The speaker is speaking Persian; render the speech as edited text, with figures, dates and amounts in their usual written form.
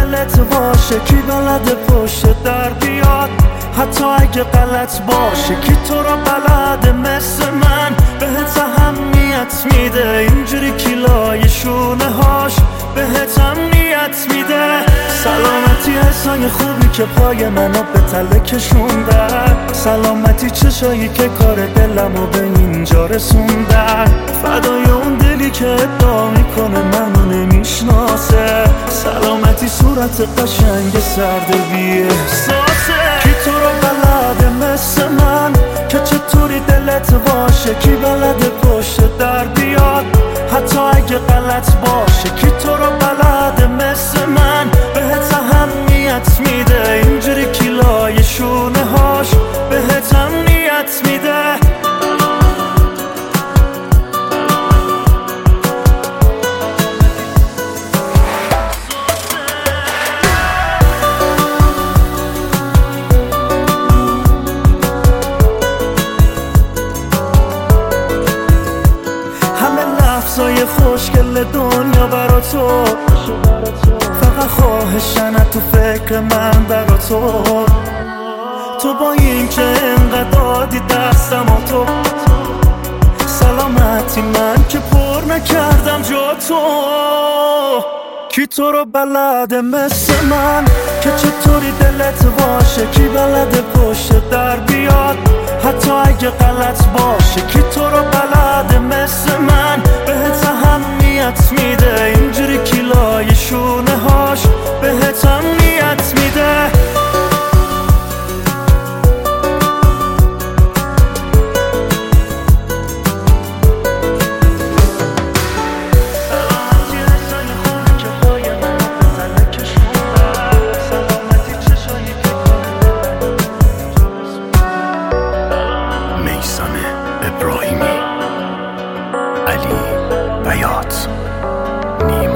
دلت باشه کی بلده پشت در بیاد، حتی اگه غلط باشه کی تو رو بلده مثل من بهت اهمیت میده، اینجوری کیلای شونه هاش بهت امنیت میده. سلامتی حسای خوبی که پای منو به تله کشوندن، سلامتی چشایی که کار دلمو به اینجا رسوندن، فدای اون دلی که ادعا میکنه منو نمیشناسه، سلامتی صورت قشنگ سرد بی احساسه. کی تو رو بلده مثل من که چطوری دلت باشه، کی بلده پشت در بیاد حتی اگه غلط باشه، کی تو رو بلده مثل من بهت اهمیت میده، اینجوری کیلای شونه هاش بهت امنیت میده. لحظای خوشگل دنیا برا تو، فقط خواهشن تو فکر من برا تو با این که انقدر دادی دستم و تو سلامتی من که پر نکردم جا تو. کی تو رو بلده مثل من که چطوری دلت باشه، کی بلده پشت در بیاد حتی اگه غلط باشه، کی تو رو بلده مثل من بهت اهمیت میده، اینجوری کیلای شونه هاش بهت امنیت میده. ابراهیمی، علی بیات، نیما